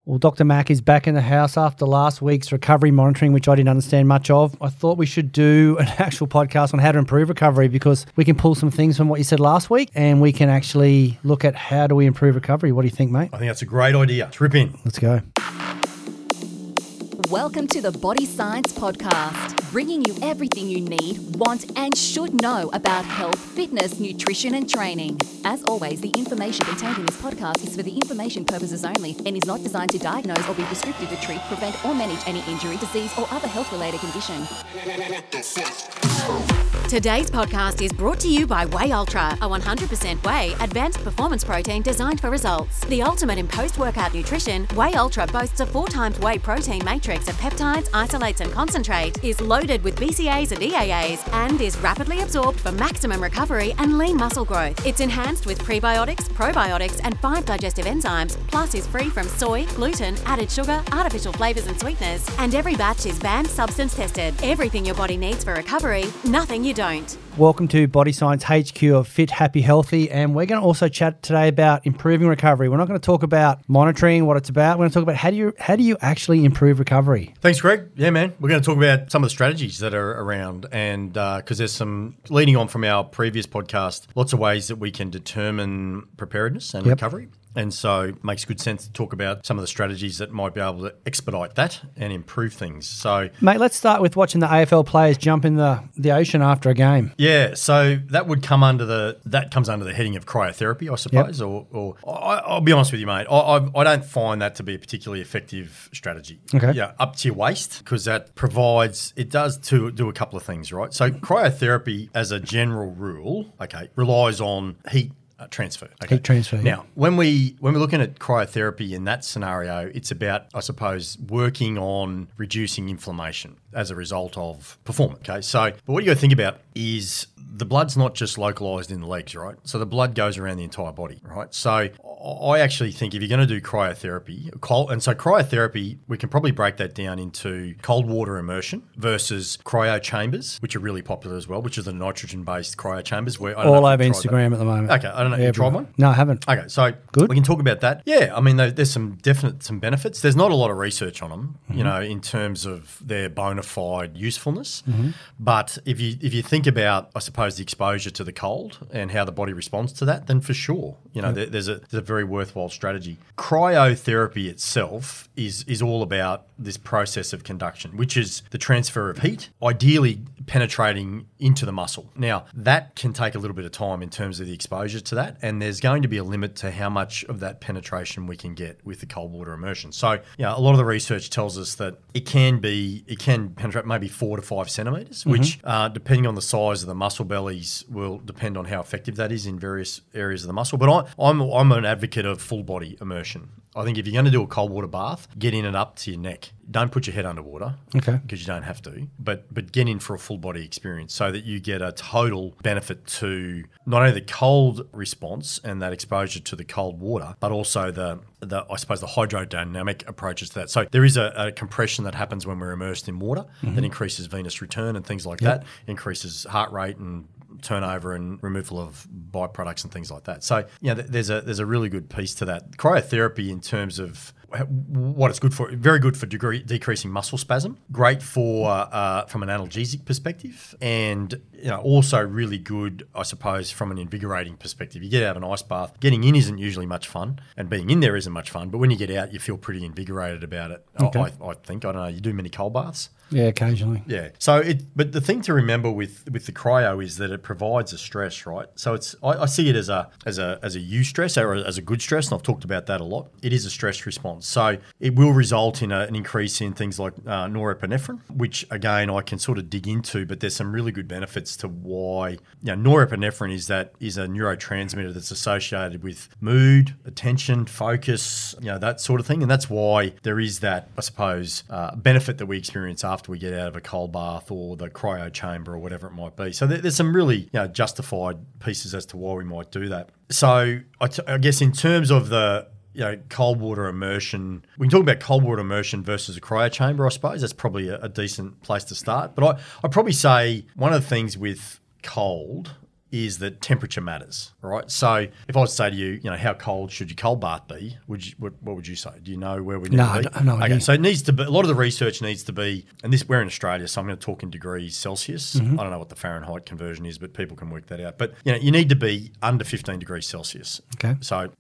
Well, Dr. Mack is back in the house after last week's recovery monitoring, which I didn't understand much of. I thought we should do an actual podcast on how to improve recovery because we can pull some things from what you said last week and we can actually look at how do we improve recovery. What do you think, mate? I think that's a great idea. Trip in. Let's go. Welcome to the Body Science Podcast, bringing you everything you need, want and should know about health, fitness, nutrition and training. As always, the information contained in this podcast is for the information purposes only and is not designed to diagnose or be prescriptive to treat, prevent or manage any injury, disease or other health-related condition. Today's podcast is brought to you by Whey Ultra, a 100% whey advanced performance protein designed for results. The ultimate in post-workout nutrition, Whey Ultra boasts a 4x whey protein matrix of peptides, isolates and concentrate, is loaded with BCAAs and EAAs, and is rapidly absorbed for maximum recovery and lean muscle growth. It's enhanced with prebiotics, probiotics and 5 digestive enzymes, plus is free from soy, gluten, added sugar, artificial flavours and sweeteners, and every batch is banned substance tested. Everything your body needs for recovery, nothing you don't. Welcome to Body Science HQ of Fit, Happy, Healthy, and we're going to also chat today about improving recovery. We're not going to talk about monitoring, what it's about. We're going to talk about how do you actually improve recovery. Thanks, Greg. Yeah, man. We're going to talk about some of the strategies that are around, and because there's some, leading on from our previous podcast, lots of ways that we can determine preparedness and recovery. And so it makes good sense to talk about some of the strategies that might be able to expedite that and improve things. So, mate, let's start with watching the AFL players jump in the ocean after a game. Yeah, so that would come under the heading of cryotherapy, I suppose. Yep. Or I'll be honest with you, mate. I don't find that to be a particularly effective strategy. Okay. Yeah, up to your waist, because that provides, it does do a couple of things, right? So cryotherapy, as a general rule, relies on heat transfer. Okay. Heat transfer. Now, when we're looking at cryotherapy in that scenario, it's about, I suppose, working on reducing inflammation as a result of performance. Okay. So, but what you got to think about is the blood's not just localized in the legs, right? So the blood goes around the entire body, right? So I actually think if you're going to do cryotherapy, cryotherapy, we can probably break that down into cold water immersion versus cryo chambers, which are really popular as well, which are the nitrogen-based cryo chambers. Where all over Instagram at the moment. Okay, I don't know. Have you tried one? No, I haven't. Okay, so good. We can talk about that. Yeah, I mean, there's some benefits. There's not a lot of research on them, you know, in terms of their bona fide usefulness. Mm-hmm. But if you think about, I suppose, the exposure to the cold and how the body responds to that, then for sure, you know, there's a very worthwhile strategy. Cryotherapy itself is all about this process of conduction, which is the transfer of heat, ideally penetrating into the muscle. Now, that can take a little bit of time in terms of the exposure to that, and there's going to be a limit to how much of that penetration we can get with the cold water immersion. So, you know, a lot of the research tells us that it can penetrate maybe 4 to 5 centimeters, which, depending on the size of the muscle bellies, will depend on how effective that is in various areas of the muscle. But I'm an advocate of full body immersion. I think if you're going to do a cold water bath, get in and up to your neck. Don't put your head underwater, because you don't have to, but get in for a full body experience so that you get a total benefit to not only the cold response and that exposure to the cold water, but also the I suppose the hydrodynamic approaches to that. So there is a compression that happens when we're immersed in water that increases venous return and things like that, increases heart rate and turnover and removal of byproducts and things like that. So, you know, there's a really good piece to that. Cryotherapy, in terms of what it's good for, very good for decreasing muscle spasm, great for from an analgesic perspective, and, you know, also really good, I suppose, from an invigorating perspective. You get out of an ice bath, getting in isn't usually much fun, and being in there isn't much fun, but when you get out, you feel pretty invigorated about it. I think. I don't know, you do many cold baths? Yeah, occasionally. Yeah. So but the thing to remember with the cryo is that it provides a stress, right? So I see it as a eustress or as a good stress, and I've talked about that a lot. It is a stress response. So it will result in an increase in things like norepinephrine, which again I can sort of dig into, but there's some really good benefits to why, you know, norepinephrine is a neurotransmitter that's associated with mood, attention, focus, you know, that sort of thing. And that's why there is that, I suppose, benefit that we experience after we get out of a cold bath or the cryo chamber or whatever it might be. So there's some really, you know, justified pieces as to why we might do that. So I guess in terms of the, you know, cold water immersion, we can talk about cold water immersion versus a cryo chamber, I suppose. That's probably a decent place to start. But I'd probably say one of the things with cold is that temperature matters, right? So if I was to say to you, how cold should your cold bath be? What would you say? Do you know where we need to be? No. Okay, so it needs to be, a lot of the research needs to be, and we're in Australia, so I'm going to talk in degrees Celsius. I don't know what the Fahrenheit conversion is, but people can work that out. But you need to be under 15 degrees Celsius. Okay. So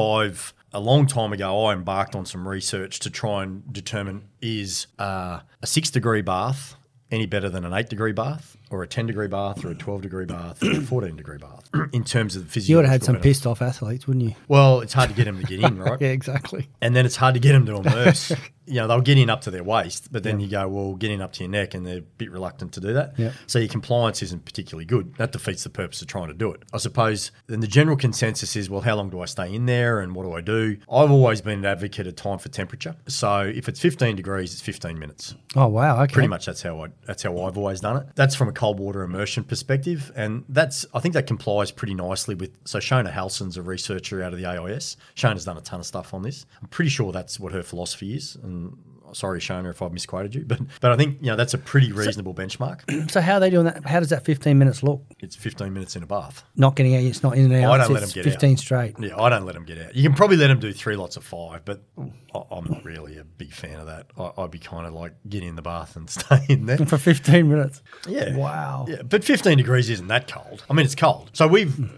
a long time ago, I embarked on some research to try and determine is a 6-degree bath any better than an 8-degree bath, or a 10-degree bath, or a 12-degree bath, or a 14-degree bath in terms of the physiological. You would have had some benefit. pissed off athletes, wouldn't you? Well, it's hard to get them to get in, right? Yeah, exactly. And then it's hard to get them to immerse. They'll get in up to their waist, but then you go, well, get in up to your neck, and they're a bit reluctant to do that. Yep. So your compliance isn't particularly good. That defeats the purpose of trying to do it. I suppose then the general consensus is, well, how long do I stay in there and what do I do? I've always been an advocate of time for temperature. So if it's 15 degrees, it's 15 minutes. Oh, wow. Okay. Pretty much that's how I've always done it. That's from a cold water immersion perspective, and I think that complies pretty nicely with. So Shona Halson's a researcher out of the AIS. Shona's done a ton of stuff on this. I'm pretty sure that's what her philosophy is, and sorry, Shona, if I've misquoted you, but I think that's a pretty reasonable benchmark. So how are they doing that? How does that 15 minutes look? It's 15 minutes in a bath. Not getting out. It's not in and out. I don't let them get 15 out. straight. Yeah, I don't let them get out. You can probably let them do 3 lots of 5, but I'm not really a big fan of that. I'd be kind of like, get in the bath and stay in there. For 15 minutes. Yeah. Wow. Yeah, but 15 degrees isn't that cold. I mean, it's cold. So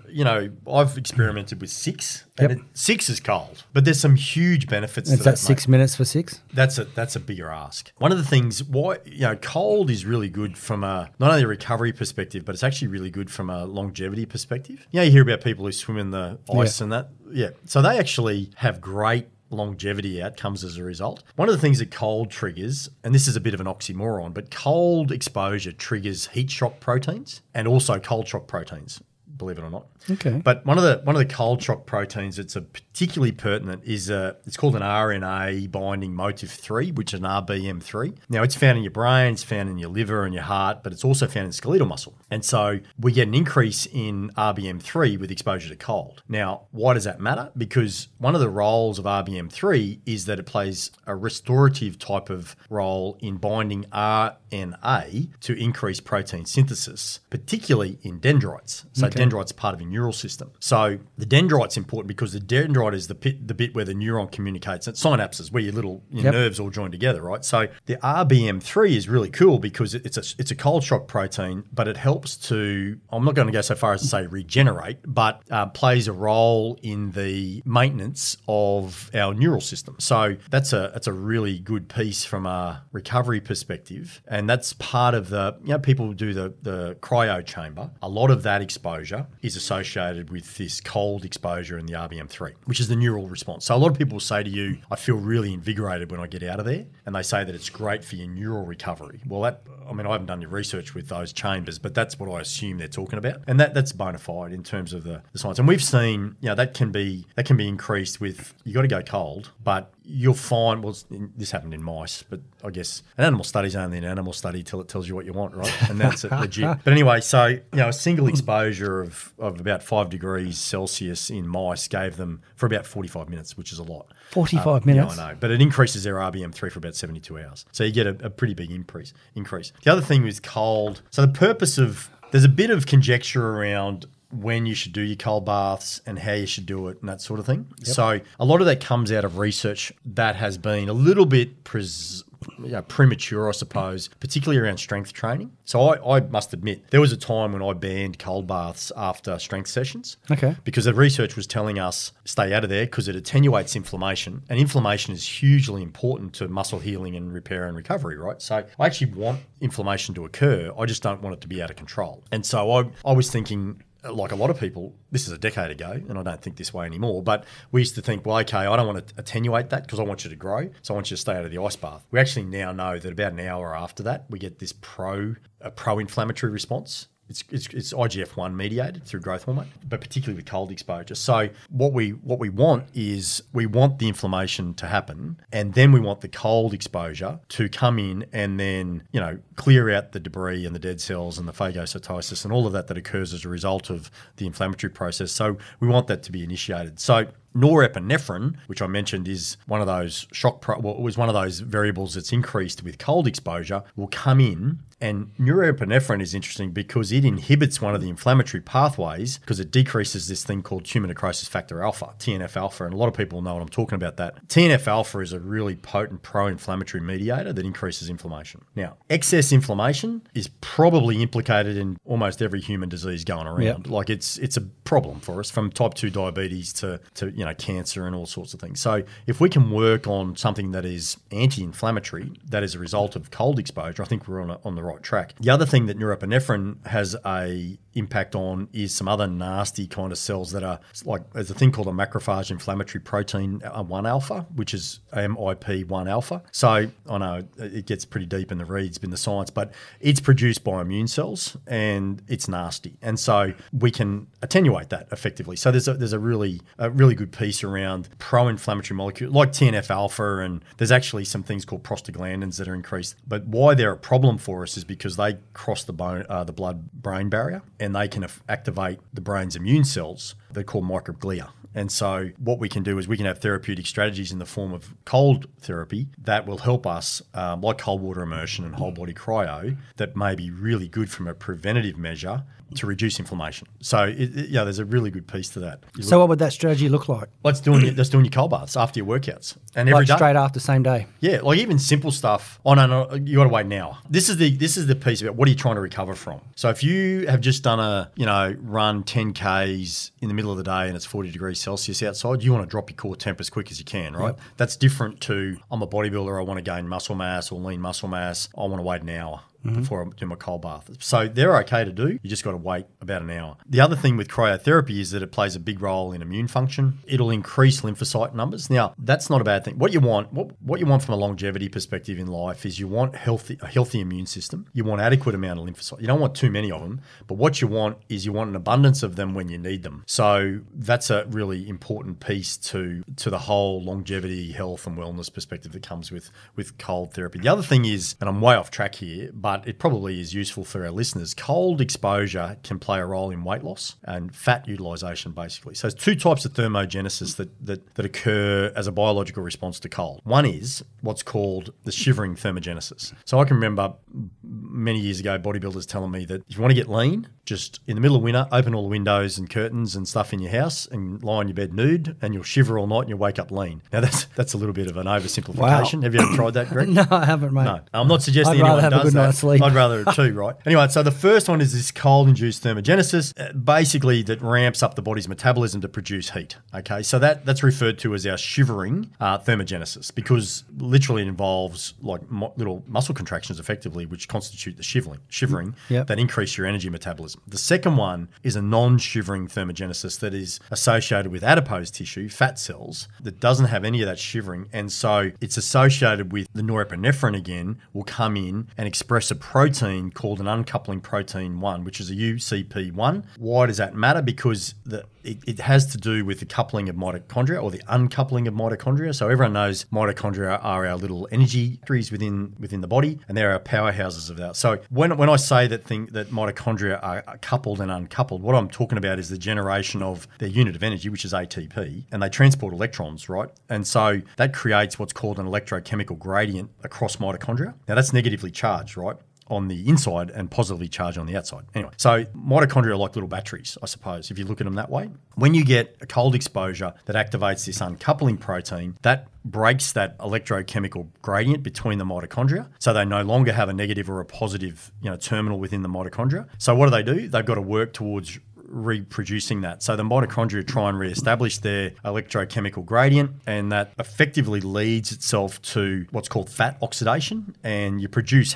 I've experimented with 6, and 6 is cold, but there's some huge benefits to that. Is that 6 minutes for 6? That's a bigger ask. One of the things why cold is really good from not only a recovery perspective, but it's actually really good from a longevity perspective. You hear about people who swim in the ice and that. Yeah. So they actually have great longevity outcomes as a result. One of the things that cold triggers, and this is a bit of an oxymoron, but cold exposure triggers heat shock proteins and also cold shock proteins, believe it or not. Okay. But one of the cold shock proteins that's particularly pertinent is it's called an RNA binding motif 3, which is an RBM3. Now, it's found in your brain, it's found in your liver and your heart, but it's also found in skeletal muscle. And so we get an increase in RBM3 with exposure to cold. Now, why does that matter? Because one of the roles of RBM3 is that it plays a restorative type of role in binding RNA to increase protein synthesis, particularly in dendrites. So dendrite's part of your neural system. So the dendrite's important because the dendrite is the bit where the neuron communicates. It's synapses, where your nerves all join together, right? So the RBM3 is really cool because it's a cold shock protein, but it helps to, I'm not going to go so far as to say regenerate, but plays a role in the maintenance of our neural system. So that's a really good piece from a recovery perspective, and that's part of the, people do the cryo chamber. A lot of that exposure is associated with this cold exposure in the RBM3, which is the neural response. So a lot of people will say to you, I feel really invigorated when I get out of there, and they say that it's great for your neural recovery. Well, I haven't done your research with those chambers, but that's what I assume they're talking about, and that's bona fide in terms of the science. And we've seen, that can be increased with, you got to go cold, but you'll find, this happened in mice, but I guess an animal study is only an animal study till it tells you what you want, right? And that's legit. But anyway, so, a single exposure of about 5 degrees Celsius in mice gave them for about 45 minutes, which is a lot. 45 minutes? Yeah, I know. But it increases their RBM3 for about 72 hours. So you get a pretty big increase. The other thing with cold, so the purpose of, there's a bit of conjecture around when you should do your cold baths and how you should do it and that sort of thing. Yep. So a lot of that comes out of research that has been a little bit premature, I suppose, particularly around strength training. So I must admit, there was a time when I banned cold baths after strength sessions. Okay. Because the research was telling us stay out of there because it attenuates inflammation, and inflammation is hugely important to muscle healing and repair and recovery, right? So I actually want inflammation to occur. I just don't want it to be out of control. And so I was thinking, like a lot of people, this is a decade ago, and I don't think this way anymore, but we used to think, well, okay, I don't want to attenuate that because I want you to grow, so I want you to stay out of the ice bath. We actually now know that about an hour after that, we get this pro-inflammatory response. It's IGF-1 mediated through growth hormone, but particularly with cold exposure. So what we want is we want the inflammation to happen, and then we want the cold exposure to come in and then, clear out the debris and the dead cells and the phagocytosis and all of that occurs as a result of the inflammatory process. So we want that to be initiated. So Norepinephrine, which I mentioned is one of those was one of those variables that's increased with cold exposure, will come in. And norepinephrine is interesting because it inhibits one of the inflammatory pathways because it decreases this thing called tumor necrosis factor alpha, TNF-alpha, and a lot of people know what I'm talking about that. TNF-alpha is a really potent pro-inflammatory mediator that increases inflammation. Now, excess inflammation is probably implicated in almost every human disease going around. Yep. Like it's a problem for us, from type 2 diabetes to cancer and all sorts of things. So if we can work on something that is anti-inflammatory, that is a result of cold exposure, I think we're on the right track. The other thing that norepinephrine has a impact on is some other nasty kind of cells that are like, there's a thing called a macrophage inflammatory protein 1 alpha, which is MIP1 alpha. So I know it gets pretty deep in the reeds in the science, but it's produced by immune cells and it's nasty. And so we can attenuate that effectively. So there's a really good piece around pro-inflammatory molecules like TNF-alpha, and there's actually some things called prostaglandins that are increased. But why they're a problem for us is because they cross the blood-brain barrier, and they can activate the brain's immune cells. They're called microglia. And so what we can do is we can have therapeutic strategies in the form of cold therapy that will help us, like cold water immersion and whole body cryo, that may be really good from a preventative measure to reduce inflammation. So there's a really good piece to that. So what would that strategy look like? Let's doing your cold baths after your workouts and every day. Straight after, same day. Yeah, like even simple stuff. Oh no, you got to wait an hour. This is the piece about what are you trying to recover from. So if you have just done run 10 Ks in the middle of the day and it's 40 degrees Celsius outside, you want to drop your core temp as quick as you can, right? Yep. That's different to, I'm a bodybuilder, I want to gain muscle mass or lean muscle mass, I want to wait an hour before I do my cold bath. So they're okay to do. You just got to wait about an hour. The other thing with cryotherapy is that it plays a big role in immune function. It'll increase lymphocyte numbers. Now, that's not a bad thing. What you want from a longevity perspective in life is you want a healthy immune system. You want adequate amount of lymphocytes. You don't want too many of them, but what you want is you want an abundance of them when you need them. So that's a really important piece to the whole longevity, health and wellness perspective that comes with cold therapy. The other thing is, and I'm way off track here, but it probably is useful for our listeners, cold exposure can play a role in weight loss and fat utilization, basically. So there's two types of thermogenesis that occur as a biological response to cold. One is what's called the shivering thermogenesis. So I can remember many years ago bodybuilders telling me that if you want to get lean, just in the middle of winter, open all the windows and curtains and stuff in your house and lie on your bed nude, and you'll shiver all night and you'll wake up lean. Now that's a little bit of an oversimplification. Wow. Have you ever tried that, Greg? No, I haven't, mate. No, I'm not suggesting anyone does that. I'd rather too, right? Anyway, so the first one is this cold-induced thermogenesis, basically that ramps up the body's metabolism to produce heat. Okay, so that's referred to as our shivering thermogenesis, because literally it involves like little muscle contractions, effectively, which constitute the shivering that increase your energy metabolism. The second one is a non-shivering thermogenesis that is associated with adipose tissue, fat cells, that doesn't have any of that shivering, and so it's associated with the norepinephrine again will come in and express a protein called an uncoupling protein 1, which is a UCP1. Why does that matter? Because it has to do with the coupling of mitochondria or the uncoupling of mitochondria. So everyone knows mitochondria are our little energy factories within the body, and they're our powerhouses of that. So when I say that mitochondria are coupled and uncoupled, what I'm talking about is the generation of their unit of energy, which is ATP, and they transport electrons, right? And so that creates what's called an electrochemical gradient across mitochondria. Now that's negatively charged, right, on the inside and positively charged on the outside. Anyway, so mitochondria are like little batteries, I suppose, if you look at them that way. When you get a cold exposure that activates this uncoupling protein, that breaks that electrochemical gradient between the mitochondria, so they no longer have a negative or a positive, terminal within the mitochondria. So what do? They've got to work towards reproducing that. So the mitochondria try and reestablish their electrochemical gradient, and that effectively leads itself to what's called fat oxidation, and you produce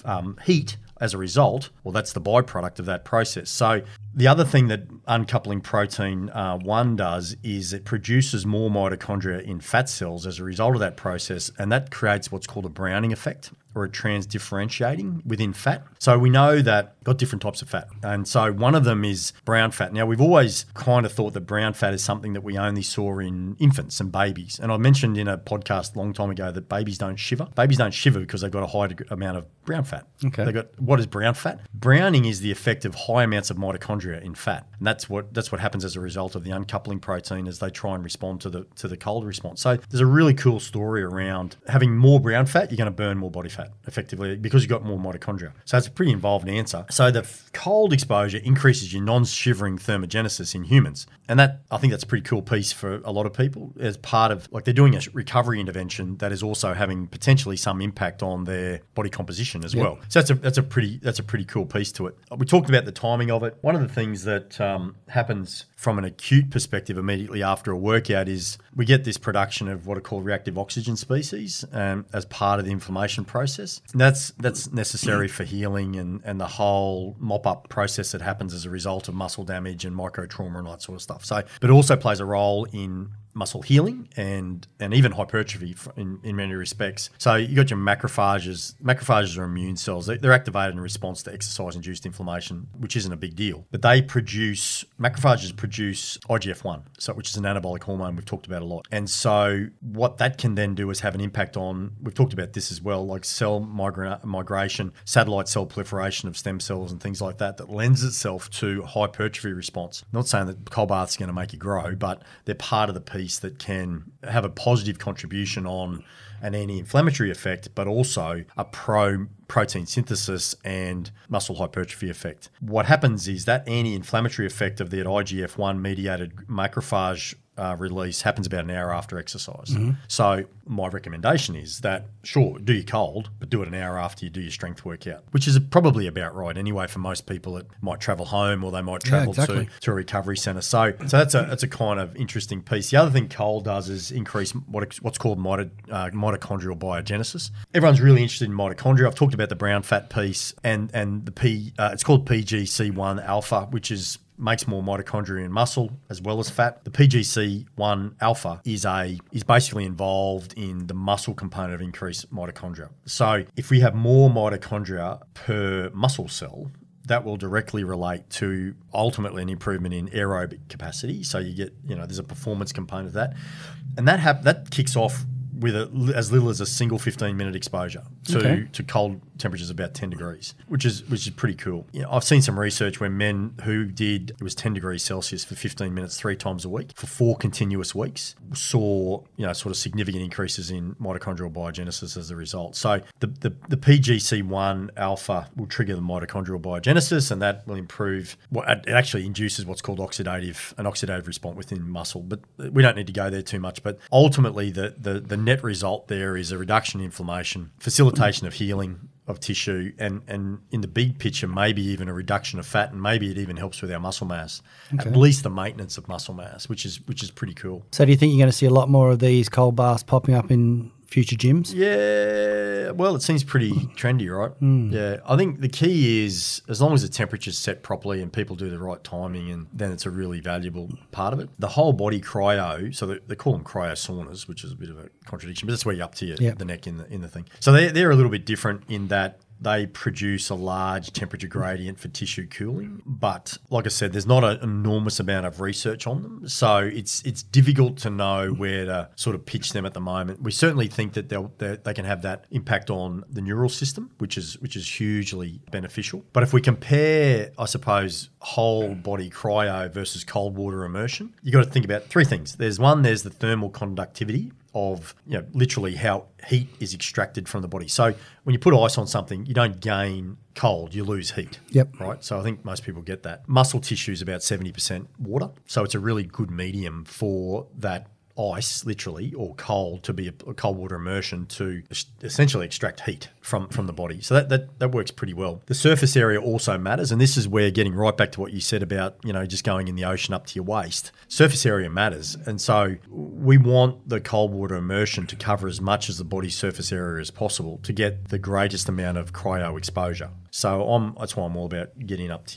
heat as a result. Well, that's the byproduct of that process. So the other thing that uncoupling protein 1 does is it produces more mitochondria in fat cells as a result of that process, and that creates what's called a Browning effect. or a transdifferentiating within fat. So we know that got different types of fat. And so one of them is brown fat. Now, we've always kind of thought that brown fat is something that we only saw in infants and babies. And I mentioned in a podcast a long time ago that babies don't shiver. Babies don't shiver because they've got a high amount of brown fat. Okay. What is brown fat? Browning is the effect of high amounts of mitochondria in fat. And that's what happens as a result of the uncoupling protein as they try and respond to the cold response. So there's a really cool story around having more brown fat, you're going to burn more body fat effectively because you've got more mitochondria. So it's a pretty involved answer. So the cold exposure increases your non-shivering thermogenesis in humans. And I think that's a pretty cool piece for a lot of people as part of, like, they're doing a recovery intervention that is also having potentially some impact on their body composition as well. So that's a pretty cool piece to it. We talked about the timing of it. One of the things that happens from an acute perspective immediately after a workout is we get this production of what are called reactive oxygen species as part of the inflammation process. And that's necessary for healing and the whole mop-up process that happens as a result of muscle damage and micro-trauma and that sort of stuff. So, but it also plays a role in muscle healing and even hypertrophy in many respects. So you got your macrophages. Macrophages are immune cells. They're activated in response to exercise-induced inflammation, which isn't a big deal. But macrophages produce IGF-1, which is an anabolic hormone we've talked about a lot. And so what that can then do is have an impact on, we've talked about this as well, like cell migration, satellite cell proliferation of stem cells and things like that lends itself to hypertrophy response. Not saying that cold baths are going to make you grow, but they're part of the piece that can have a positive contribution on an anti-inflammatory effect, but also a protein synthesis and muscle hypertrophy effect. What happens is that anti-inflammatory effect of the IGF-1 mediated macrophage release happens about an hour after exercise. Mm-hmm. So my recommendation is that, sure, do your cold, but do it an hour after you do your strength workout, which is probably about right anyway for most people that might travel home or they might travel to a recovery centre. So that's a kind of interesting piece. The other thing cold does is increase what's called mitochondrial biogenesis. Everyone's really interested in mitochondria. I've talked about the brown fat piece and it's called PGC1 alpha, which makes more mitochondria in muscle as well as fat. The PGC1 alpha is basically involved in the muscle component of increased mitochondria. So if we have more mitochondria per muscle cell, that will directly relate to ultimately an improvement in aerobic capacity. So you get, there's a performance component of that. And that kicks off with as little as a single 15-minute exposure to cold temperatures about 10 degrees, which is pretty cool. I've seen some research where men who did, it was 10 degrees Celsius for 15 minutes 3 times a week for 4 continuous weeks, saw sort of significant increases in mitochondrial biogenesis as a result. So the PGC1 alpha will trigger the mitochondrial biogenesis, and that will improve. It actually induces what's called an oxidative response within muscle, but we don't need to go there too much. But ultimately, the net result there is a reduction in inflammation, facilitation of healing of tissue, and in the big picture, maybe even a reduction of fat, and maybe it even helps with our muscle mass, at least the maintenance of muscle mass, which is pretty cool. So do you think you're going to see a lot more of these cold baths popping up in future gyms? Yeah, well, it seems pretty trendy, right? Yeah, I think the key is as long as the temperature's set properly and people do the right timing, and then it's a really valuable part of it. The whole body cryo, so they call them cryo saunas, which is a bit of a contradiction, but that's where you're up to the neck in the thing. So they're a little bit different in that they produce a large temperature gradient for tissue cooling. But like I said, there's not an enormous amount of research on them. So it's difficult to know where to sort of pitch them at the moment. We certainly think that they can have that impact on the neural system, which is hugely beneficial. But if we compare, I suppose, whole body cryo versus cold water immersion, you've got to think about 3 things. There's the thermal conductivity of literally how heat is extracted from the body. So when you put ice on something, you don't gain cold, you lose heat. Yep. Right? So I think most people get that. Muscle tissue is about 70% water. So it's a really good medium for that ice, literally, or cold to be a cold water immersion to essentially extract heat from the body. So that works pretty well. The surface area also matters, and this is where getting right back to what you said about, just going in the ocean up to your waist. Surface area matters, and so we want the cold water immersion to cover as much as the body's surface area as possible to get the greatest amount of cryo exposure. So that's why I'm all about getting up to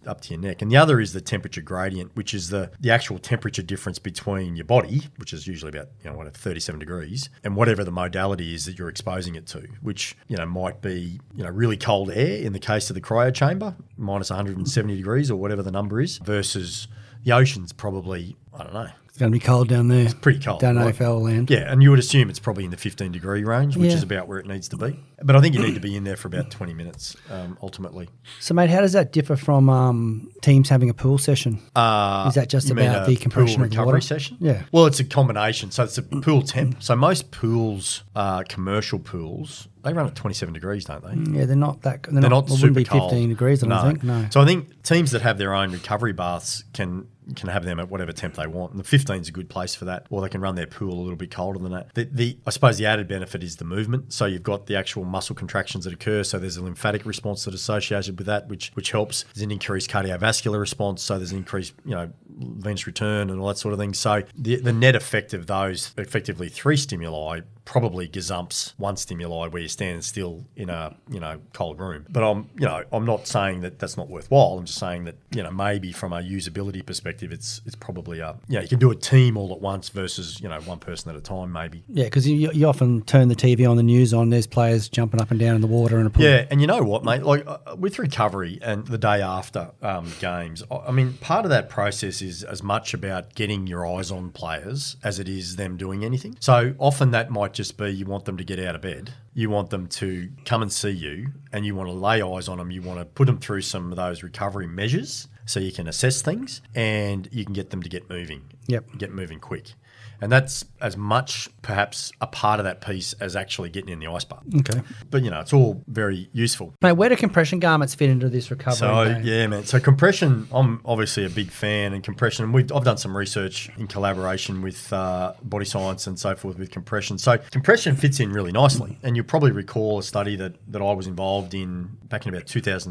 up to your neck. And the other is the temperature gradient, which is the actual temperature difference between your body, which is usually about 37 degrees, and whatever the modality is that you're exposing it to, which might be really cold air in the case of the cryo chamber, minus 170 degrees or whatever the number is, versus the ocean's probably, I don't know. It's going to be cold down there. It's pretty cold. Down right? AFL land. Yeah, and you would assume it's probably in the 15-degree range, which is about where it needs to be. But I think you need to be in there for about 20 minutes, ultimately. So, mate, how does that differ from teams having a pool session? Is that just about the compression pool of recovery water? session? Yeah. Well, it's a combination. So it's a pool temp. So most pools, commercial pools, they run at 27 degrees, don't they? Yeah, they're not that. They're not it super wouldn't be 15 cold. degrees, I don't think. No. So I think teams that have their own recovery baths can have them at whatever temp they want. And the 15 is a good place for that. Or they can run their pool a little bit colder than that. I suppose the added benefit is the movement. So you've got the actual muscle contractions that occur. So there's a lymphatic response that's associated with that, which helps. There's an increased cardiovascular response. So there's an increased, venous return and all that sort of thing. So the net effect of those, effectively 3 stimuli, probably gazumps 1 stimuli where you're standing still in a cold room. But I'm not saying that that's not worthwhile. I'm just saying that maybe from a usability perspective, it's probably you can do a team all at once versus one person at a time maybe. Yeah, because you often turn the TV on, the news on. There's players jumping up and down in the water in a pool. Yeah, and you know what, mate? Like with recovery and the day after games, I mean, part of that process is as much about getting your eyes on players as it is them doing anything. So often that might just be you want them to get out of bed. You want them to come and see you and you want to lay eyes on them. You want to put them through some of those recovery measures so you can assess things and you can get them to get moving. Yep. Get moving quick. And that's as much perhaps a part of that piece as actually getting in the ice bath. Okay. But, it's all very useful. Mate, where do compression garments fit into this recovery? So, yeah, man. So compression, I'm obviously a big fan in compression. I've done some research in collaboration with Body Science and so forth with compression. So compression fits in really nicely. And you'll probably recall a study that I was involved in back in about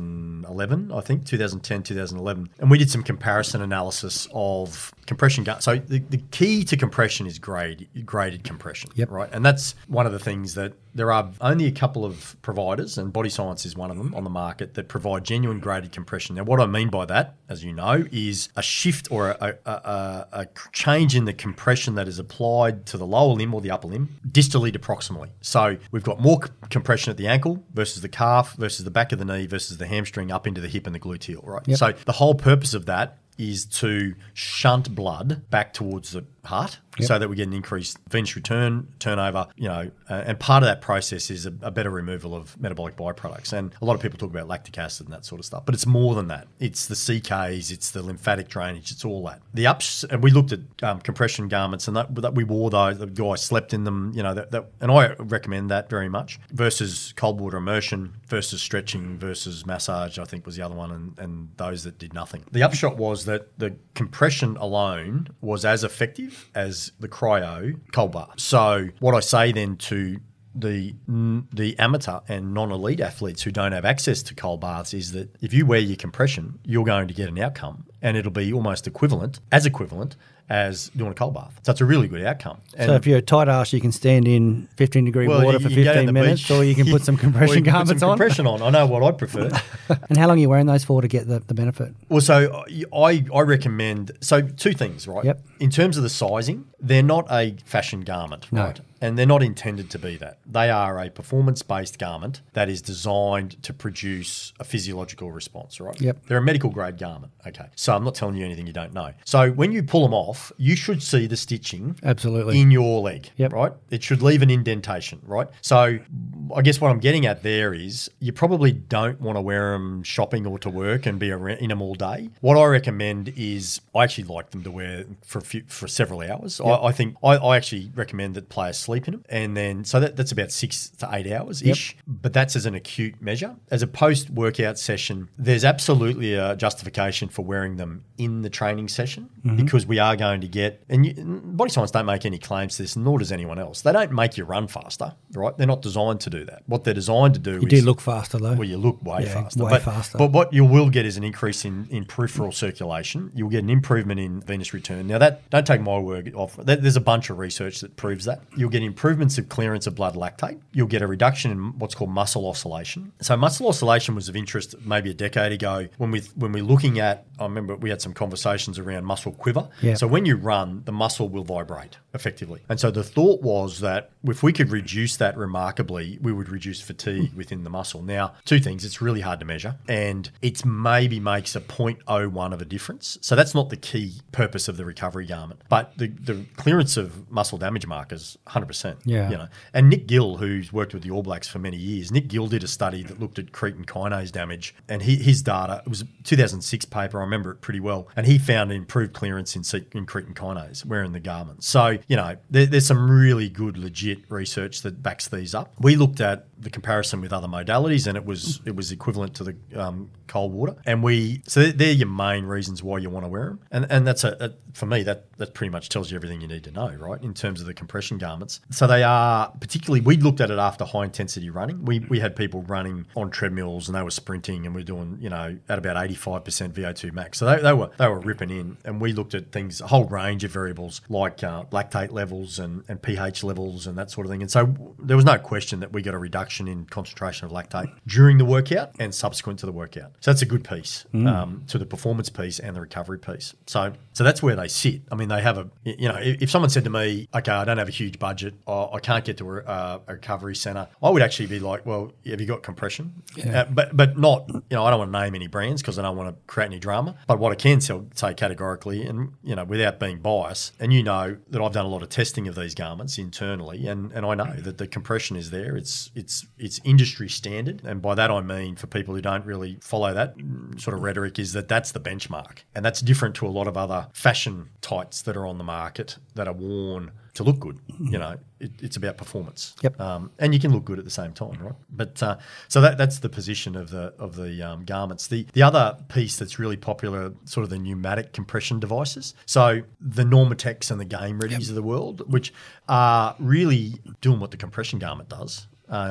2011, I think, 2010, 2011. And we did some comparison analysis of compression. So the key to compression is graded compression, right? And that's one of the things that there are only a couple of providers, and Body Science is one of them on the market, that provide genuine graded compression. Now, what I mean by that, as you know, is a shift or a change in the compression that is applied to the lower limb or the upper limb, distally to proximally. So we've got more compression at the ankle versus the calf versus the back of the knee versus the hamstring up into the hip and the gluteal, right? Yep. So the whole purpose of that is to shunt blood back towards the heart so that we get an increased venous return, turnover, and part of that process is a better removal of metabolic byproducts. And a lot of people talk about lactic acid and that sort of stuff, but it's more than that. It's the CKs, it's the lymphatic drainage, it's all that. And we looked at compression garments and that we wore those, the guy slept in them, and I recommend that very much, versus cold water immersion versus stretching versus massage, I think was the other one, and those that did nothing. The upshot was that the compression alone was as effective as the cryo cold bath. So what I say then to the amateur and non-elite athletes who don't have access to cold baths is that if you wear your compression, you're going to get an outcome, and it'll be almost equivalent as doing a cold bath. So it's a really good outcome. And so if you're a tight ass, you can stand in 15-degree water for 15 minutes, or you can put some compression garments on. Compression on. I know what I'd prefer. And how long are you wearing those for to get the benefit? Well, so I recommend, so 2 things, right? Yep. In terms of the sizing, they're not a fashion garment, right? And they're not intended to be that. They are a performance-based garment that is designed to produce a physiological response, right? Yep. They're a medical-grade garment, okay? So I'm not telling you anything you don't know. So when you pull them off, you should see the stitching absolutely in your leg, yep. right? It should leave an indentation, right? So I guess what I'm getting at there is you probably don't want to wear them shopping or to work and be in them all day. What I recommend is I actually like them to wear for several hours. Yep. I think I actually recommend that players sleep in them, and then so that's about 6 to 8 hours ish. Yep. But that's as an acute measure. As a post-workout session, there's absolutely a justification for wearing them in the training session because we are going to get, and Body Science don't make any claims to this, nor does anyone else. They don't make you run faster, right? They're not designed to do that. What they're designed to do You do look faster, though. Well, you look way faster. Way faster. But what you will get is an increase in peripheral circulation. You'll get an improvement in venous return. Now, that don't take my word off. There's a bunch of research that proves that. You'll get improvements of clearance of blood lactate. You'll get a reduction in what's called muscle oscillation. So muscle oscillation was of interest maybe a decade ago when we're looking at, I remember we had some conversations around muscle quiver. Yeah. So when you run, the muscle will vibrate effectively. And so the thought was that if we could reduce that remarkably, we would reduce fatigue within the muscle. Now, two things, it's really hard to measure, and it maybe makes a 0.01 of a difference. So that's not the key purpose of the recovery garment. But the clearance of muscle damage markers, 100%. Yeah. You know. And Nick Gill, who's worked with the All Blacks for many years, Nick Gill did a study that looked at creatine kinase damage, and his data, it was a 2006 paper, I remember it pretty well, and he found improved clearance in creatine kinase wearing the garment. So, you know, there's some really good, legit research that backs these up. We looked at the comparison with other modalities, and it was equivalent to the cold water. And so they're your main reasons why you want to wear them. And that's for me, that pretty much tells you everything you need to know, right, in terms of the compression garments. So they are particularly, we looked at it after high intensity running. We had people running on treadmills and they were sprinting, and we're doing, you know, at about 85% VO2 max. So they were ripping in, and we looked at things, a whole range of variables like lactate levels and pH levels and that sort of thing. And so there was no question that we got a reduction in concentration of lactate during the workout and subsequent to the workout. So that's a good piece to the performance piece and the recovery piece. So that's where they sit. I mean, they have if someone said to me, okay, I don't have a huge budget, I can't get to a recovery center, I would actually be like, well, have you got compression? Yeah. But not, you know, I don't want to name any brands because I don't want to create any drama. But what I can say categorically, and, you know, without being biased, and you know that I've done a lot of testing of these garments internally, and I know that the compression is there. It's industry standard. And by that I mean, for people who don't really follow that sort of rhetoric, is that's the benchmark. And that's different to a lot of other fashion tights that are on the market that are worn to look good. You know, it's about performance. Yep. And you can look good at the same time, right? But so that's the position of the garments. The other piece that's really popular, sort of the pneumatic compression devices. So the Normatecs and the Game Readies of the world, which are really doing what the compression garment does.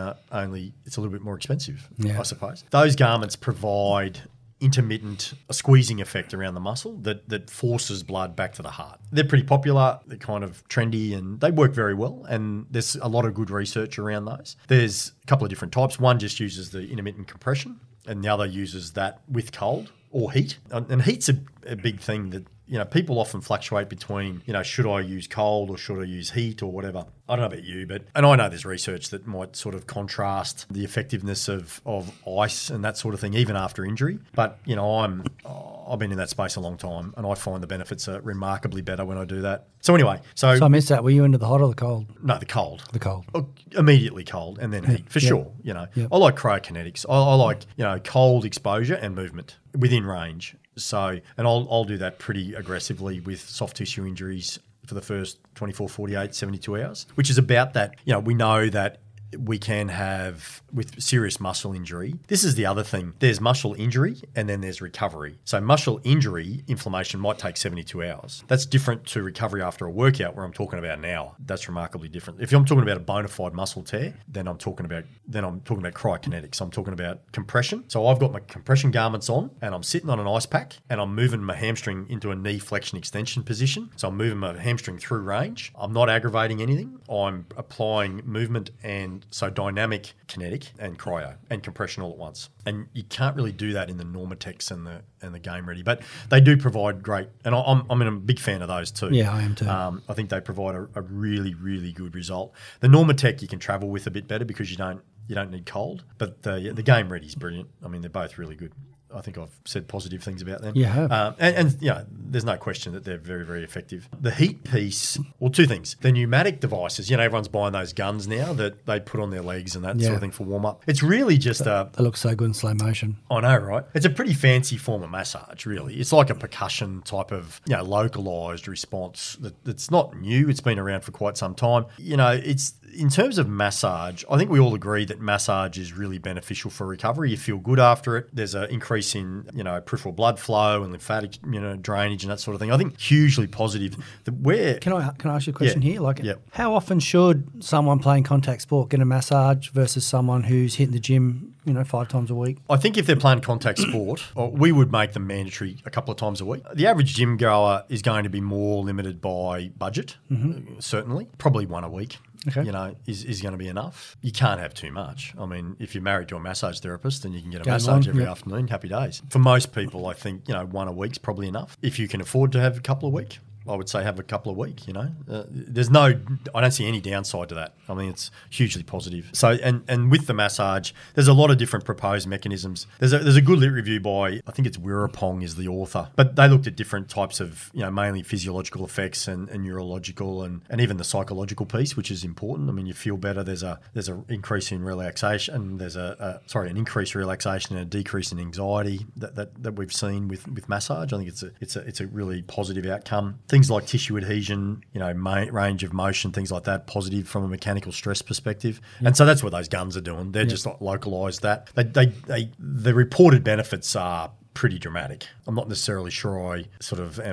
Only it's a little bit more expensive, I suppose. Those garments provide intermittent squeezing effect around the muscle that forces blood back to the heart. They're pretty popular, they're kind of trendy, and they work very well, and there's a lot of good research around those. There's a couple of different types. One just uses the intermittent compression, and the other uses that with cold or heat. And heat's a big thing that, you know, people often fluctuate between, you know, should I use cold or should I use heat or whatever. I don't know about you, and I know there's research that might sort of contrast the effectiveness of ice and that sort of thing, even after injury. But, you know, I've been in that space a long time, and I find the benefits are remarkably better when I do that. So anyway, so I missed that. Were you into the hot or the cold? No, the cold. The cold. Immediately cold, and then heat, for sure. You know, I like cryokinetics. I like, you know, cold exposure and movement within range. So, and I'll do that pretty aggressively with soft tissue injuries for the first 24, 48, 72 hours, which is about that. You know, we know that we can have with serious muscle injury. This is the other thing. There's muscle injury and then there's recovery. So muscle injury inflammation might take 72 hours. That's different to recovery after a workout where I'm talking about an hour. That's remarkably different. If I'm talking about a bona fide muscle tear, then I'm talking about cryokinetics. I'm talking about compression. So I've got my compression garments on and I'm sitting on an ice pack and I'm moving my hamstring into a knee flexion extension position. So I'm moving my hamstring through range. I'm not aggravating anything. I'm applying movement, and so dynamic, kinetic, and cryo and compression all at once. And you can't really do that in the Normatecs and the Game Ready, but they do provide great. And I'm a big fan of those too. Yeah, I am too. I think they provide a really, really good result. The Normatec you can travel with a bit better because you don't need cold, but the Game Ready is brilliant. I mean, they're both really good. I think I've said positive things about them. Yeah. And you know, there's no question that they're very, very effective. The heat piece, well, two things. The pneumatic devices, you know, everyone's buying those guns now that they put on their legs and that sort of thing for warm up. It's really just they look so good in slow motion. I know, right? It's a pretty fancy form of massage, really. It's like a percussion type of, you know, localized response that's not new. It's been around for quite some time. You know, in terms of massage, I think we all agree that massage is really beneficial for recovery. You feel good after it. There's an increase in, peripheral blood flow and lymphatic, drainage and that sort of thing. I think hugely positive. Can I ask you a question here? Yeah. How often should someone playing contact sport get a massage versus someone who's hitting the gym, 5 times a week? I think if they're playing contact sport, we would make them mandatory a couple of times a week. The average gym goer is going to be more limited by budget, certainly. Probably one a week. Okay. Is going to be enough. You can't have too much. I mean, if you're married to a massage therapist, then you can get a massage every afternoon. Happy days. For most people, I think, one a week's probably enough. If you can afford to have a couple a week, I would say have a couple a week, I don't see any downside to that. I mean, it's hugely positive. So, and with the massage, there's a lot of different proposed mechanisms. There's a good lit review by, I think it's Wirapong is the author, but they looked at different types of, mainly physiological effects and neurological and even the psychological piece, which is important. I mean, you feel better. There's a increase in relaxation. There's an increased relaxation and a decrease in anxiety that we've seen with massage. I think it's a really positive outcome. Things like tissue adhesion, range of motion, things like that, positive from a mechanical stress perspective. Yep. And so that's what those guns are doing. They're just localised that. The reported benefits are pretty dramatic. I'm not necessarily sure I sort of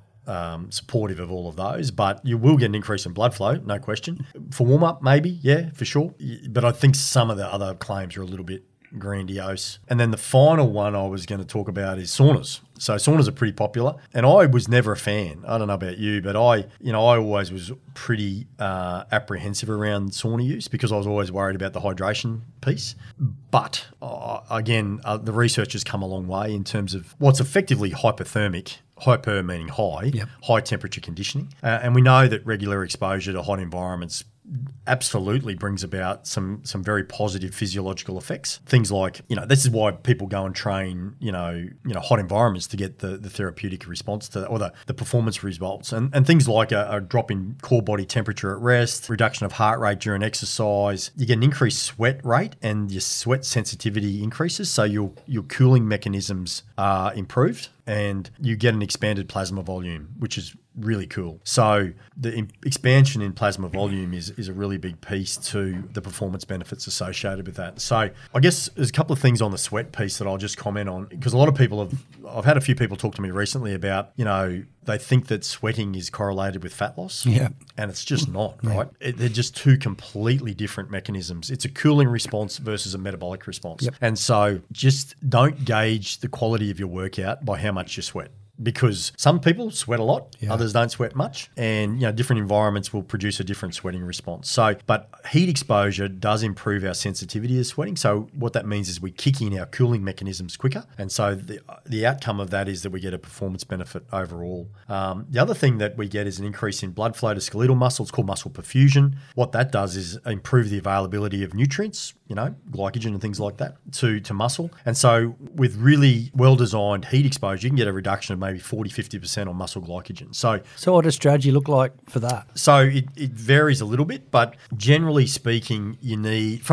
am supportive of all of those, but you will get an increase in blood flow, no question. For warm-up, maybe, yeah, for sure. But I think some of the other claims are a little bit grandiose. And then the final one I was going to talk about is saunas. So saunas are pretty popular, and I was never a fan. I don't know about you, but I always was pretty apprehensive around sauna use because I was always worried about the hydration piece. But again, the research has come a long way in terms of what's effectively hypothermic. Hyper meaning high, high temperature conditioning. And we know that regular exposure to hot environments absolutely brings about some very positive physiological effects. Things like, this is why people go and train, hot environments to get the therapeutic response to, or the performance results. And things like a drop in core body temperature at rest, reduction of heart rate during exercise. You get an increased sweat rate and your sweat sensitivity increases. So your cooling mechanisms are improved and you get an expanded plasma volume, which is really cool. So the expansion in plasma volume is a really big piece to the performance benefits associated with that. So I guess there's a couple of things on the sweat piece that I'll just comment on, because a lot of people I've had a few people talk to me recently about, they think that sweating is correlated with fat loss. Yeah. And it's just not, right? They're just two completely different mechanisms. It's a cooling response versus a metabolic response. Yep. And so just don't gauge the quality of your workout by how much you sweat. Because some people sweat a lot, others don't sweat much, and different environments will produce a different sweating response. So, but heat exposure does improve our sensitivity to sweating. So what that means is we kick in our cooling mechanisms quicker, and so the outcome of that is that we get a performance benefit overall. The other thing that we get is an increase in blood flow to skeletal muscle. It's called muscle perfusion. What that does is improve the availability of nutrients, glycogen and things like that to muscle. And so with really well-designed heat exposure, you can get a reduction of maybe 40-50% on muscle glycogen. So what does strategy look like for that? So it varies a little bit, but generally speaking, you need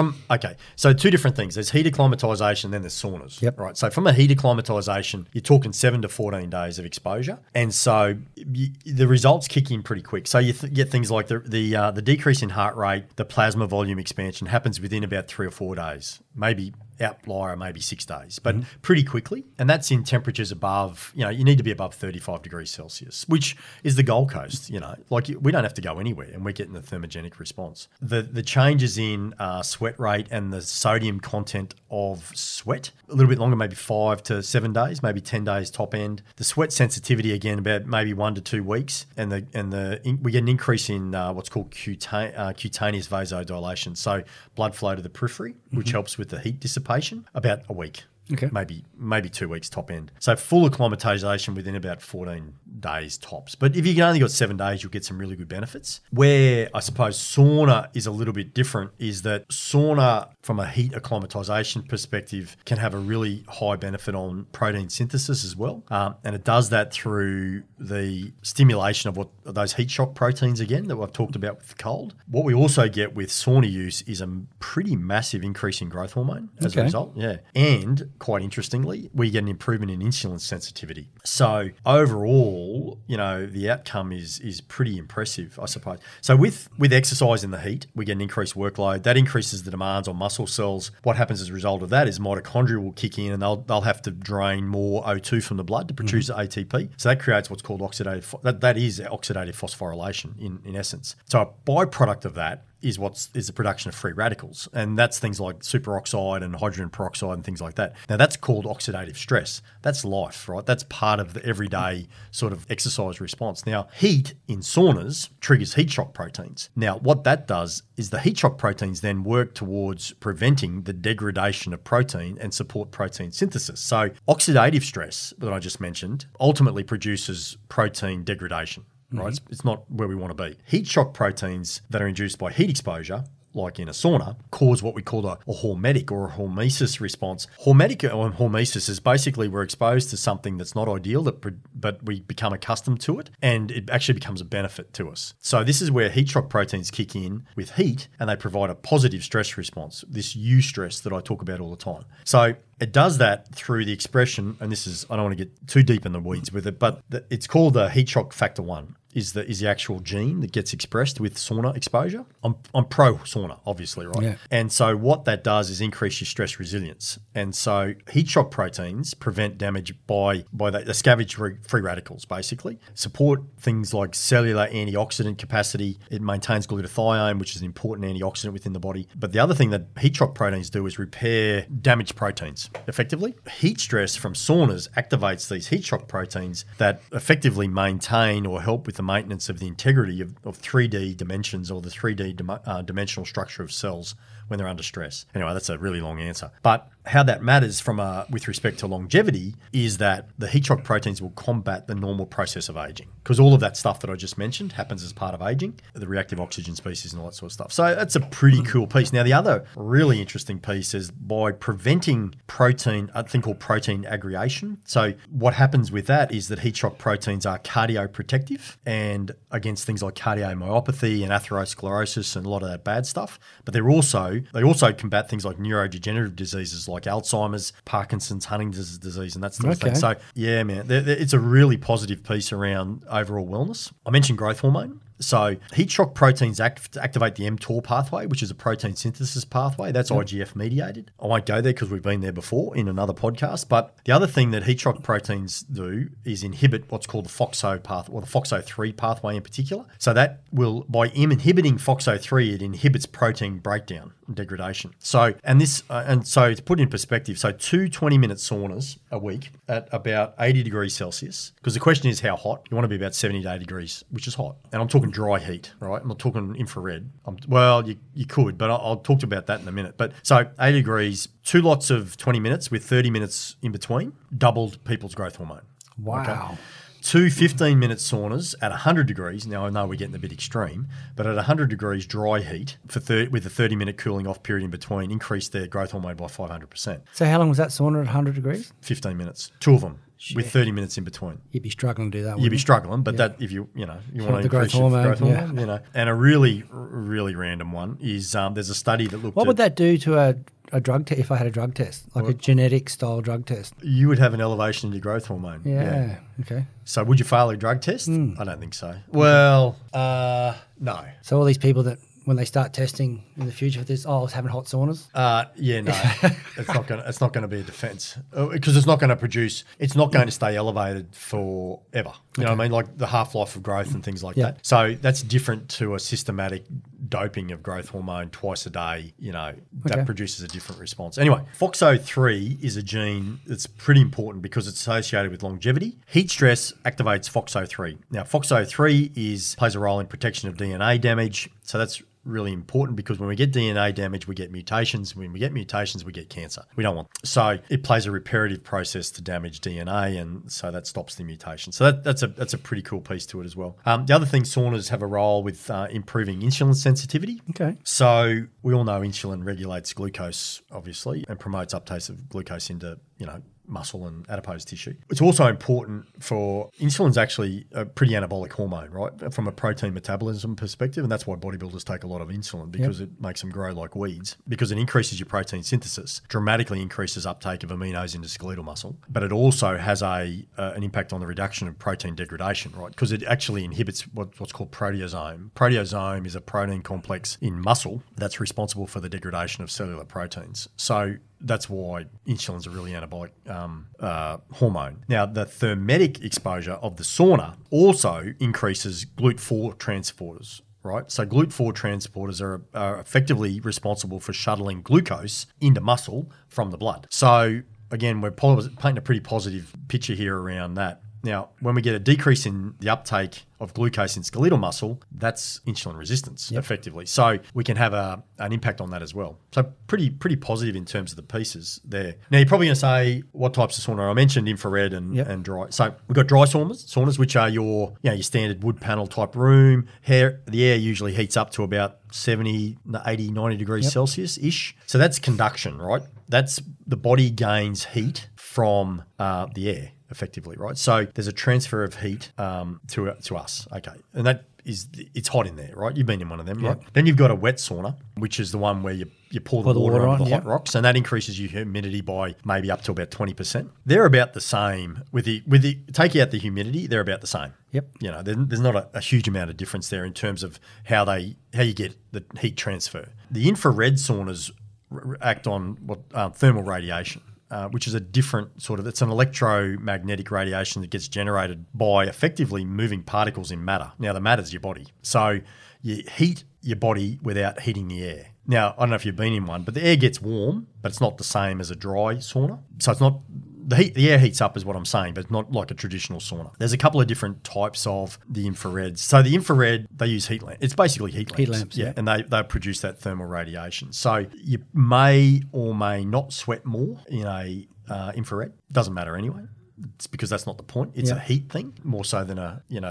so two different things. There's heat acclimatization, then there's saunas. Yep. Right. So from a heat acclimatization, you're talking 7 to 14 days of exposure. And so the results kick in pretty quick. So you get things like the decrease in heart rate, the plasma volume expansion happens within about 3 or 4 days, maybe outlier maybe 6 days, but pretty quickly. And that's in temperatures above, you need to be above 35 degrees Celsius, which is the Gold Coast, we don't have to go anywhere and we're getting the thermogenic response. The changes in sweat rate and the sodium content of sweat, a little bit longer, maybe 5 to 7 days, maybe 10 days top end. The sweat sensitivity, again, about maybe 1 to 2 weeks. And we get an increase in what's called cutaneous vasodilation. So blood flow to the periphery, which helps with the heat dissipation. About a week. Okay. Maybe 2 weeks top end. So full acclimatization within about 14 days tops. But if you only got 7 days, you'll get some really good benefits. Where I suppose sauna is a little bit different is that sauna, from a heat acclimatization perspective, can have a really high benefit on protein synthesis as well. And it does that through the stimulation of those heat shock proteins again that I've talked about with the cold. What we also get with sauna use is a pretty massive increase in growth hormone as a result. Yeah. And quite interestingly, we get an improvement in insulin sensitivity. So overall, the outcome is pretty impressive, I suppose. So with exercise in the heat, we get an increased workload. That increases the demands on muscle cells. What happens as a result of that is mitochondria will kick in and they'll have to drain more O2 from the blood to produce ATP. So that creates what's called oxidative. That is oxidative phosphorylation in essence. So a byproduct of that is the production of free radicals. And that's things like superoxide and hydrogen peroxide and things like that. Now, that's called oxidative stress. That's life, right? That's part of the everyday sort of exercise response. Now, heat in saunas triggers heat shock proteins. Now, what that does is the heat shock proteins then work towards preventing the degradation of protein and support protein synthesis. So oxidative stress that I just mentioned ultimately produces protein degradation. Right, it's not where we want to be. Heat shock proteins that are induced by heat exposure, like in a sauna, cause what we call a hormetic or a hormesis response. Hormetic or hormesis is basically we're exposed to something that's not ideal, but we become accustomed to it, and it actually becomes a benefit to us. So this is where heat shock proteins kick in with heat, and they provide a positive stress response, this eustress that I talk about all the time. So it does that through the expression, and this is, I don't want to get too deep in the weeds with it, but it's called the heat shock factor 1. Is the actual gene that gets expressed with sauna exposure. I'm pro sauna, obviously, right? Yeah. And so what that does is increase your stress resilience. And so heat shock proteins prevent damage by they scavenge free radicals, basically. Support things like cellular antioxidant capacity. It maintains glutathione, which is an important antioxidant within the body. But the other thing that heat shock proteins do is repair damaged proteins effectively. Heat stress from saunas activates these heat shock proteins that effectively maintain or help with the maintenance of the integrity of 3D dimensions or the 3D dimensional structure of cells when they're under stress. Anyway, that's a really long answer. But how that matters with respect to longevity is that the heat shock proteins will combat the normal process of aging, because all of that stuff that I just mentioned happens as part of aging, the reactive oxygen species and all that sort of stuff. So that's a pretty cool piece. Now, the other really interesting piece is by preventing a thing called protein aggregation. So what happens with that is that heat shock proteins are cardioprotective and against things like cardiomyopathy and atherosclerosis and a lot of that bad stuff. But they also combat things like neurodegenerative diseases like Alzheimer's, Parkinson's, Huntington's disease, and that sort of thing. So, yeah, man, it's a really positive piece around overall wellness. I mentioned growth hormone. So heat shock proteins activate the mTOR pathway, which is a protein synthesis pathway. That's IGF mediated. I won't go there because we've been there before in another podcast. But the other thing that heat shock proteins do is inhibit what's called the FOXO pathway, or the FOXO3 pathway in particular. So that will, by inhibiting FOXO3, it inhibits protein breakdown and degradation. So to put it in perspective, so 2 20-minute saunas a week at about 80 degrees Celsius, because the question is how hot. You want to be about 70 to 80 degrees, which is hot. And I'm talking dry heat, right? I'm not talking infrared. You could, but I'll talk to you about that in a minute. But so 80 degrees, 2 lots of 20 minutes with 30 minutes in between, doubled people's growth hormone. Wow. Okay? 2 15-minute saunas at 100 degrees. Now, I know we're getting a bit extreme, but at 100 degrees dry heat with a 30-minute cooling off period in between increased their growth hormone by 500%. So how long was that sauna at 100 degrees? 15 minutes. 2 of them. With 30 minutes in between. You'd be struggling to do that. You'd be struggling, but that if you want to increase your growth hormone, And a really, really random one is there's a study that looked What would that do to a drug test if I had a drug test, like a genetic style drug test? You would have an elevation in your growth hormone. Yeah. Okay. So would you fail a drug test? I don't think so. Well, no. So all these people that when they start testing in the future for this, I was having hot saunas. It's not going to be a defense because it's not going to produce. It's not going to stay elevated forever. You know what I mean? Like the half-life of growth and things like that. So that's different to a systematic doping of growth hormone twice a day. That produces a different response. Anyway, FOXO3 is a gene that's pretty important because it's associated with longevity. Heat stress activates FOXO3. Now, FOXO3 plays a role in protection of DNA damage. So that's really important because when we get DNA damage, we get mutations. When we get mutations, we get cancer. We don't want that. So it plays a reparative process to damage DNA, and so that stops the mutation. So that's a pretty cool piece to it as well. The other thing, saunas have a role with improving insulin sensitivity. Okay. So we all know insulin regulates glucose, obviously, and promotes uptake of glucose into muscle and adipose tissue. It's also important for insulin's actually a pretty anabolic hormone, right? From a protein metabolism perspective. And that's why bodybuilders take a lot of insulin, because it makes them grow like weeds, because it increases your protein synthesis, dramatically increases uptake of aminos into skeletal muscle. But it also has an impact on the reduction of protein degradation, right? Because it actually inhibits what's called proteasome. Proteasome is a protein complex in muscle that's responsible for the degradation of cellular proteins. So that's why insulin's a really anabolic hormone. Now, the thermetic exposure of the sauna also increases GLUT4 transporters, right? So GLUT4 transporters are effectively responsible for shuttling glucose into muscle from the blood. So again, we're painting a pretty positive picture here around that. Now, when we get a decrease in the uptake of glucose in skeletal muscle, that's insulin resistance, effectively. So we can have an impact on that as well. So pretty positive in terms of the pieces there. Now, you're probably going to say, what types of sauna? I mentioned infrared and dry. So we've got dry saunas, which are your standard wood panel type room. The air usually heats up to about 70, 80, 90 degrees Celsius-ish. So that's conduction, right? That's the body gains heat from the air, effectively, right? So there's a transfer of heat to us, okay, and it's hot in there, right? You've been in one of them, right? Then you've got a wet sauna, which is the one where you pour the water over the hot rocks, and that increases your humidity by maybe up to about 20%. They're about the same with the take out the humidity, they're about the same. Yep. You know, there's not a huge amount of difference there in terms of how you get the heat transfer. The infrared saunas act on thermal radiation. Which is a different sort of, it's an electromagnetic radiation that gets generated by effectively moving particles in matter. Now, the matter's your body. So you heat your body without heating the air. Now, I don't know if you've been in one, but the air gets warm, but it's not the same as a dry sauna. So it's not, the air heats up is what I'm saying, but it's not like a traditional sauna. There's a couple of different types of the infrared. So the infrared, they use heat lamps. It's basically heat lamps. Heat lamps, yeah. And they produce that thermal radiation. So you may or may not sweat more in a infrared. Doesn't matter anyway. It's because that's not the point. It's a heat thing more so than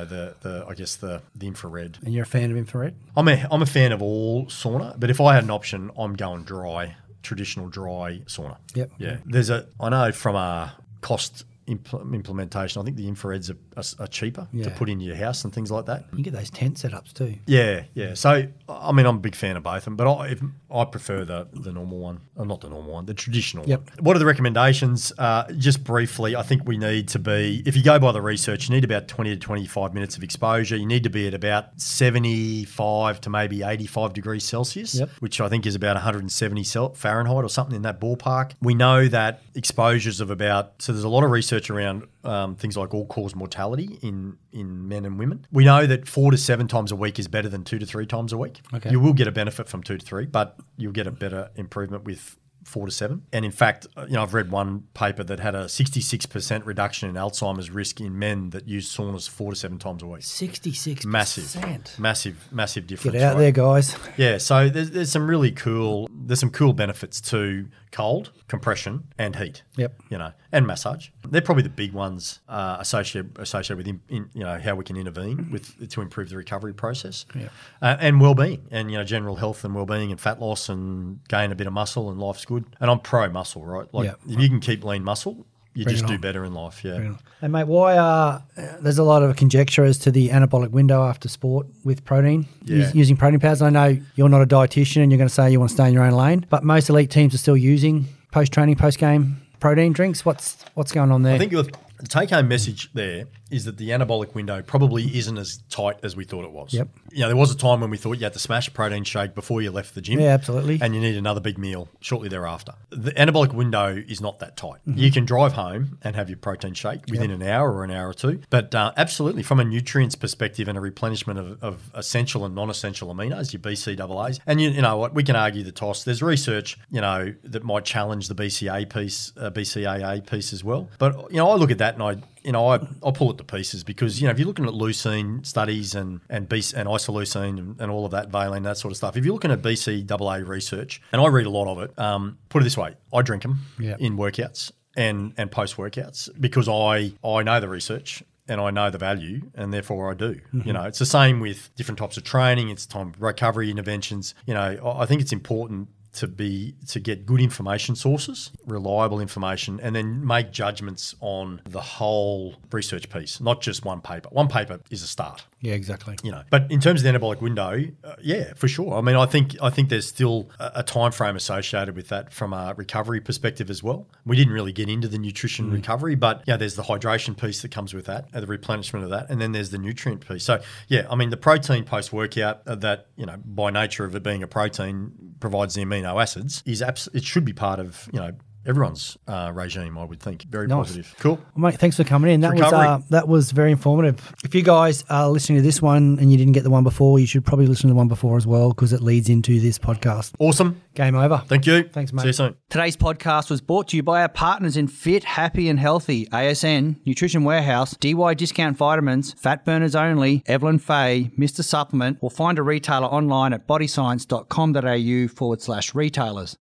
the infrared. And you're a fan of infrared? I'm a fan of all sauna, but if I had an option, I'm going dry. Traditional dry sauna. Yep. Yeah. I know from a cost implementation, I think the infrareds are cheaper to put into your house and things like that. You get those tent setups too. Yeah. So, I mean, I'm a big fan of both of them, but I prefer the normal one. Not the normal one, the traditional one. What are the recommendations? Just briefly, I think we need to be, if you go by the research, you need about 20 to 25 minutes of exposure. You need to be at about 75 to maybe 85 degrees Celsius, which I think is about 170 Fahrenheit or something in that ballpark. We know that exposures of so there's a lot of research around things like all-cause mortality in men and women. We know that 4 to 7 times a week is better than 2 to 3 times a week. Okay. You will get a benefit from 2 to 3, but you'll get a better improvement with 4 to 7. And in fact, I've read one paper that had a 66% reduction in Alzheimer's risk in men that use saunas 4 to 7 times a week. 66%. Massive difference. Get out there, guys. Yeah, so there's some really cool benefits to cold, compression, and heat. Yep. And massage. They're probably the big ones associated with how we can intervene to improve the recovery process. Yep. And well-being, and general health and well-being, and fat loss, and gain a bit of muscle, and life's good. And I'm pro muscle, right? If you can keep lean muscle, you just do better in life. Yeah. And mate, why there's a lot of conjecture as to the anabolic window after sport with protein, using protein powders. I know you're not a dietitian and you're going to say you want to stay in your own lane, but most elite teams are still using post-training, post-game protein drinks. What's going on there? I think the take-home message there is that the anabolic window probably isn't as tight as we thought it was. Yep. There was a time when we thought you had to smash a protein shake before you left the gym. Yeah, absolutely. And you need another big meal shortly thereafter. The anabolic window is not that tight. Mm-hmm. You can drive home and have your protein shake within an hour or an hour or two. But absolutely, from a nutrients perspective and a replenishment of essential and non-essential aminos, your BCAAs. And you know what? We can argue the toss. There's research, that might challenge the BCAA piece as well. But, I look at that and I'll pull it to pieces because, if you're looking at leucine studies and isoleucine and all of that, valine, that sort of stuff, if you're looking at BCAA research, and I read a lot of it, put it this way, I drink them in workouts and post-workouts because I know the research and I know the value, and therefore I do. Mm-hmm. It's the same with different types of training. It's time recovery interventions. I think it's important to get good information sources, reliable information, and then make judgments on the whole research piece, not just one paper. One paper is a start. Yeah, exactly. But in terms of the anabolic window, yeah, for sure. I mean, I think there's still a time frame associated with that from a recovery perspective as well. We didn't really get into the nutrition recovery, but there's the hydration piece that comes with that, the replenishment of that, and then there's the nutrient piece. So yeah, I mean, the protein post-workout that by nature of it being a protein provides the amino acids it should be part of everyone's regime, I would think. Very positive. Cool. Well, mate, thanks for coming in. That was very informative. If you guys are listening to this one and you didn't get the one before, you should probably listen to the one before as well because it leads into this podcast. Awesome. Game over. Thank you. Thanks, mate. See you soon. Today's podcast was brought to you by our partners in Fit, Happy and Healthy, ASN, Nutrition Warehouse, DY Discount Vitamins, Fat Burners Only, Evelyn Faye, Mr. Supplement, or find a retailer online at bodyscience.com.au/retailers.